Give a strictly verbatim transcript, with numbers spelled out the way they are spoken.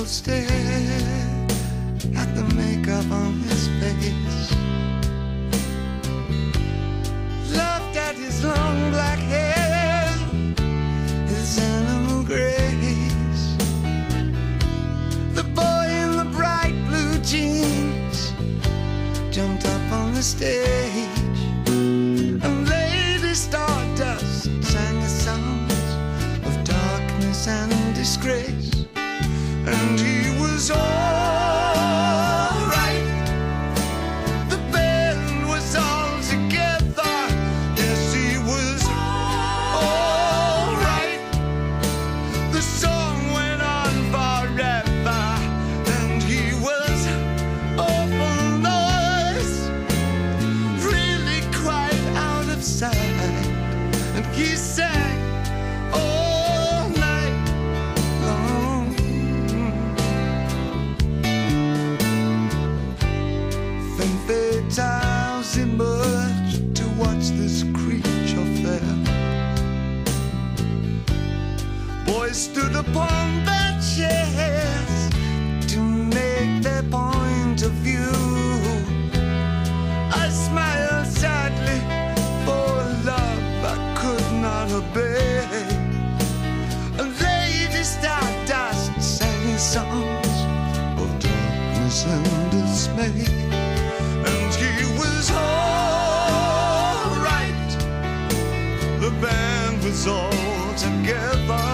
stared at the makeup on his face, laughed at his long black hair, his animal grace. The boy in the bright blue jeans jumped up on the stage, and Lady Stardust sang the songs of darkness and disgrace. And he was all right. The band was all together. Yes, he was all right. The song went on forever, and he was awful noise, really quite out of sight. And he sang all night long. Tiles emerged to watch this creature fair. Boys stood upon their chairs to make their point of view. I smiled sadly for love I could not obey. A Lady Stardust sang songs of darkness and dismay. And he was all right. The band was all together.